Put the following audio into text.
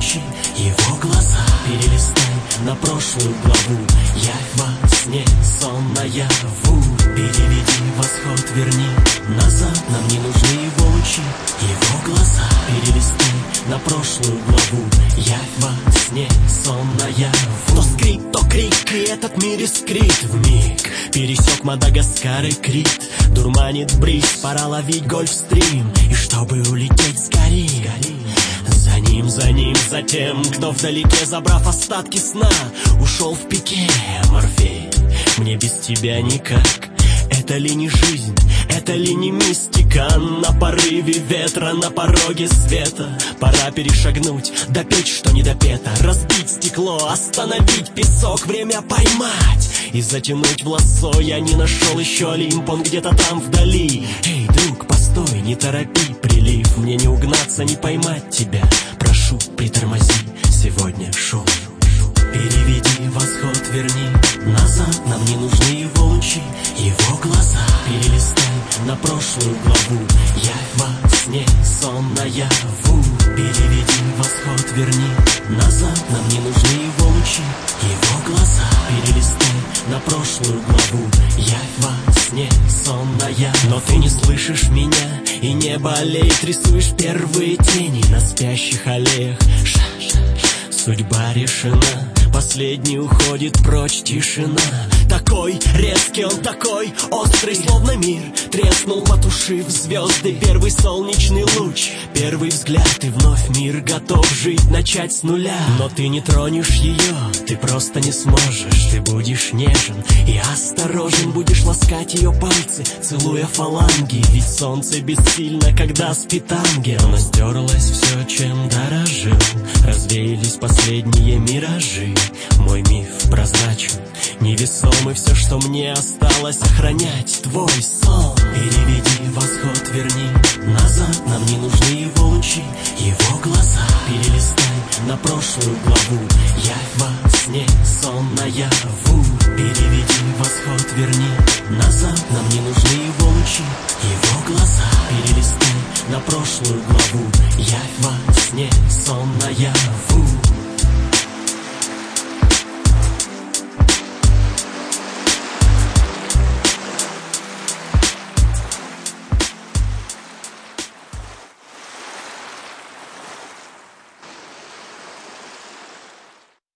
лучи, его глаза. Перелистай на прошлую главу, явь во сне, сон наяву. Переведи восход, верни назад, нам не нужны его лучи, его глаза. Перелистай на прошлую главу, явь во сне, сон наяву. То скрип, то крик, и этот мир искрит вмиг. Пересек Мадагаскар и Крит, дурманит бриз, пора ловить гольфстрим. И чтобы улететь, сгори. За ним, за тем, кто вдалеке, забрав остатки сна, ушел в пике. Морфей, мне без тебя никак. Это ли не жизнь, это ли не мистика? На порыве ветра, на пороге света пора перешагнуть, допеть, что не допето. Разбить стекло, остановить песок, время поймать и затянуть в лассо. Я не нашел еще Олимп, он где-то там вдали. Эй, друг, постой, не торопи прилив. Мне не угнаться, не поймать тебя. Прошу, притормози, сегодня шоу. Переведи восход, верни назад, нам не нужны его лучи, его глаза. Перелистай на прошлую главу, явь во сне, сон наяву. Переведи восход, верни назад, нам не нужны его лучи, его глаза. Перелистай на прошлую главу, явь во сне, сон наяву. Но ты не слышишь меня, и не болеет. Рисуешь первые тени на спящих аллеях. Судьба решена, последний уходит прочь, тишина. Такой резкий он, такой острый, словно мир треснул, потушив звезды. Первый солнечный луч, первый взгляд, и вновь мир готов жить, начать с нуля. Но ты не тронешь ее, ты просто не сможешь. Ты будешь нежен и осторожен, будешь ласкать ее пальцы, целуя фаланги. Ведь солнце бессильно, когда спит ангел. Но стерлось все, чем дорожил, развеялись последние миражи. Мой миф прозрачен, невесомый, все, что мне осталось, охранять твой сон. Переведи восход, верни назад, нам не нужны его лучи, его глаза. Перелистай на прошлую главу, явь во сне, сон наяву. Переведи восход, верни назад, нам не нужны его лучи, его глаза. Перелистай на прошлую главу, явь во сне, сон наяву.